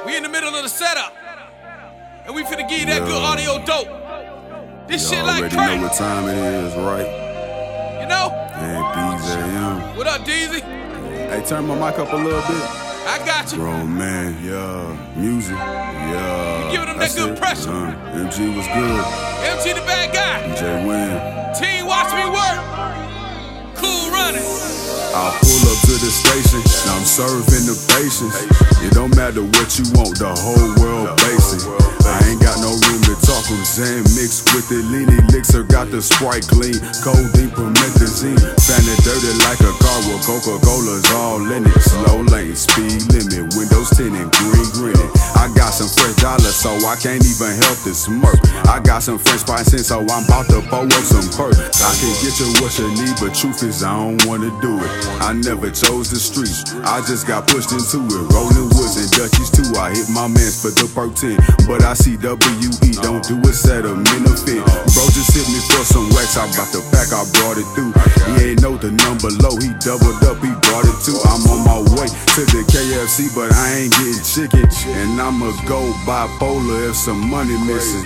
We in the middle of the setup, and we finna give you that good audio dope. This shit like crack. You already know what time it is, right? You know? And DZ. What up, DZ? Hey, turn my mic up a little bit. I got you. Grown man, yeah. Music, yeah. You giving them that good pressure. MG was good. MG the bad guy. DJ Win. Team, watch me work. Cool running. I'll pull up to the station, now I'm serving the patience. It don't matter what you want, the whole world basing. I ain't got no room to talk, I'm Zan mixed with the lean elixir, got the Sprite clean, codeine, promethazine, fanning dirty like a car with Coca-Cola's all in it. Slow lane, speed limit, windows tinted, green grinning. I got some fresh dollars, so I can't even help to smirk. I got some French spice in, so I'm about to pour up some perk. I can get you what you need, but truth is I don't wanna do it. I never chose the streets, I just got pushed into it. Rolling woods and Dutchies too, I hit my mans for the perk 10. But I see WE, don't do a set of benefit. Bro just hit me for some wax, I got the pack, I brought it through. He ain't know the number low, he doubled up, he brought it too. I'm on my way to the KFC, but I ain't getting chicken. And I'ma go bipolar if some money missing.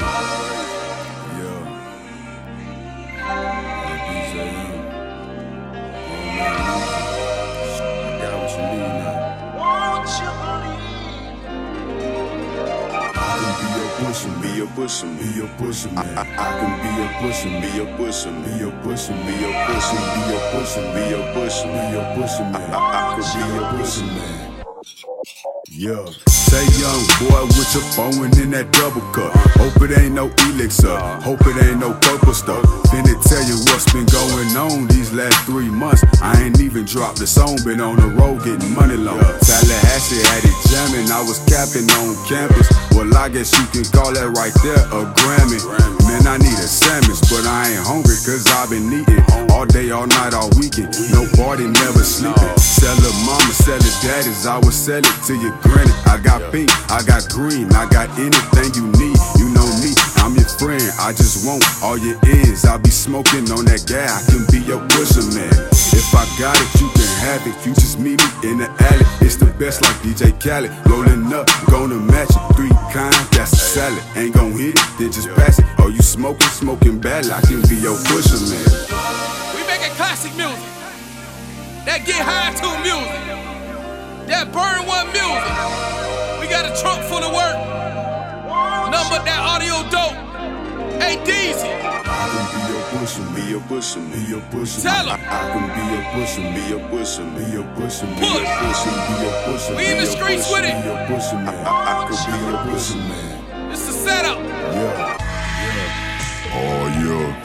Be a pusher, be a pusher, man. I can be a pusher, be a pusher, be a pusher, be a pusher, be a pusher, be a pusher, be a pusher, man. I can be a pusher, man. Yeah. Say young boy with your phone in that double cup. Hope it ain't no elixir, hope it ain't no purple stuff. Finna tell you what's been going on these last 3 months. I ain't even dropped the song, been on the road getting money long. Tallahassee had it jamming, I was capping on campus. Well, I guess you can call that right there a Grammy. Man, I need a sandwich, but I ain't hungry cause I've been eating all day, all night, all weekend. No party, never sleeping. Sell it mama, sell it daddies, I will sell it to you granted. I got pink, I got green, I got anything you need. You know me, I'm your friend, I just want all your ends. I be smoking on that gas, I can be your pusher, man. If I got it, you can have it. You just meet me in the alley. It's the best like DJ Khaled. Rolling up, gonna match it. 3 kind, that's a salad. Ain't gon' hit it, then just pass it. Oh, you smoking badly, I can be your pusher, man. We making classic music. That get high to music. That burn one music. We got a trunk full of work. Number that audio dope. Hey, DZ. I can be a pusher, be a pusher, be a pusher. Tell him. I can be a pusher, be a pusher, be a pusher, be a pusher, be a pusher. We in the streets with it. Be a pusher, man. I can be a pusher, man. It's the setup. Yeah, yeah. Oh yeah.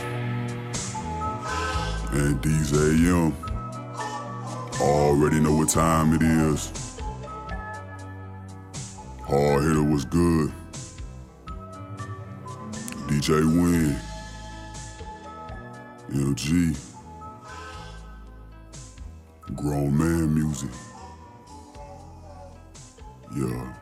And these AM. Already know what time it is. Hard hitter was good. DJ Win, LG, grown man music, yeah.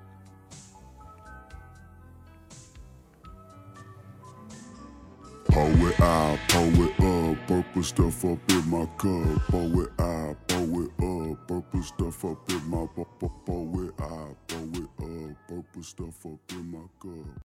Pour it out, pour it up, purple stuff up in my cup. Pour it out, pour it up, purple stuff up in my pour it out, pour it up, purple stuff up in my cup.